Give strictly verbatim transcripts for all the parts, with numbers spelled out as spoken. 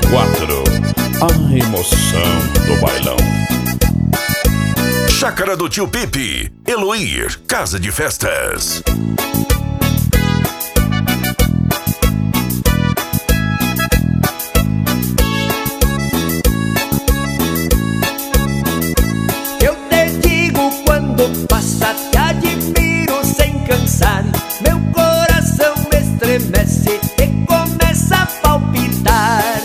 quatro, a emoção do bailão. Chácara do Tio Pipe, Eloir, Casa de Festas. Eu te digo quando passa, te admiro sem cansar. Meu coração estremece e começa a palpitar.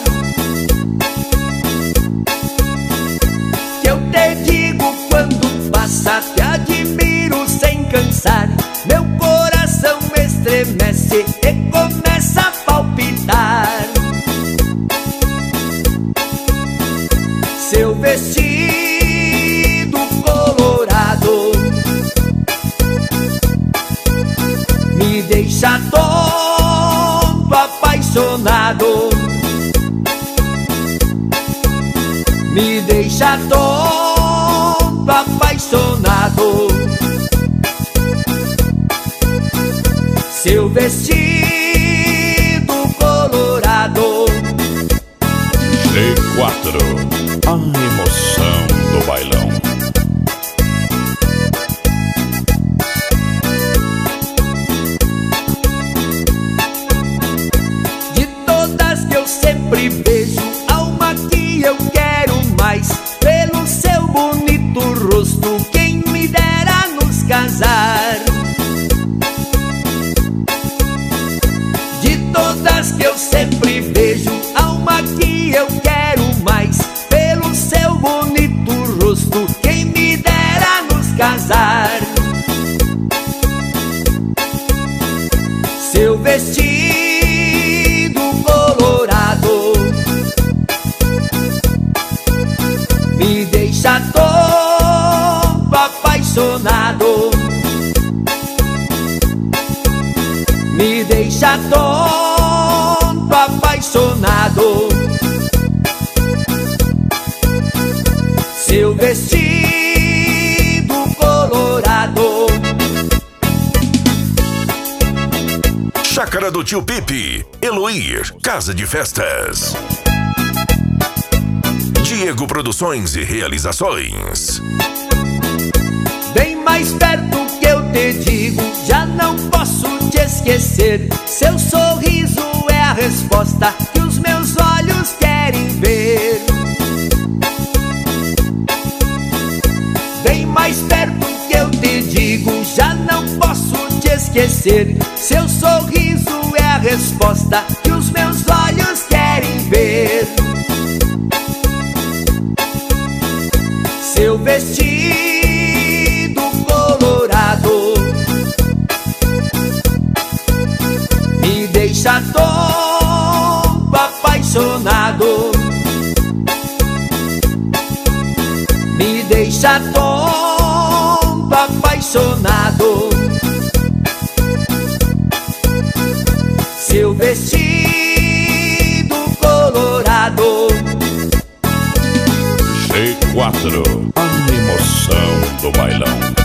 Eu te digo quando passa, te admiro sem cansar. Meu coração estremece e começa a palpitar. Seu vestido colorado me deixa tonto, apaixonado. Me deixa tonto, apaixonado. Seu vestido colorado. G quatro, a emoção do bailão. De todas que eu sempre vejo, há uma que eu quero mais. Pelo seu bonito rosto, quem me dera nos casar. De todas que eu sempre vejo, há uma que eu quero mais. Pelo seu bonito rosto, quem me dera nos casar. Seu vestido colorado me deixa tonto, apaixonado. Me deixa tonto, apaixonado. Seu vestido colorado. Chácara do Tio Pipe, Eloir, Casa de Festas. Diego Produções e Realizações. Bem mais perto que eu te digo, já não posso te esquecer. Seu sorriso é a resposta que os meus olhos querem ver. Bem mais perto que eu te digo, já não posso te esquecer. Seu sorriso é a resposta que os meus olhos querem ver. Seu vestido colorado me deixa tonto, apaixonado. Me deixa tonto, apaixonado. Seu vestido colorado. G quatro, a emoção do bailão.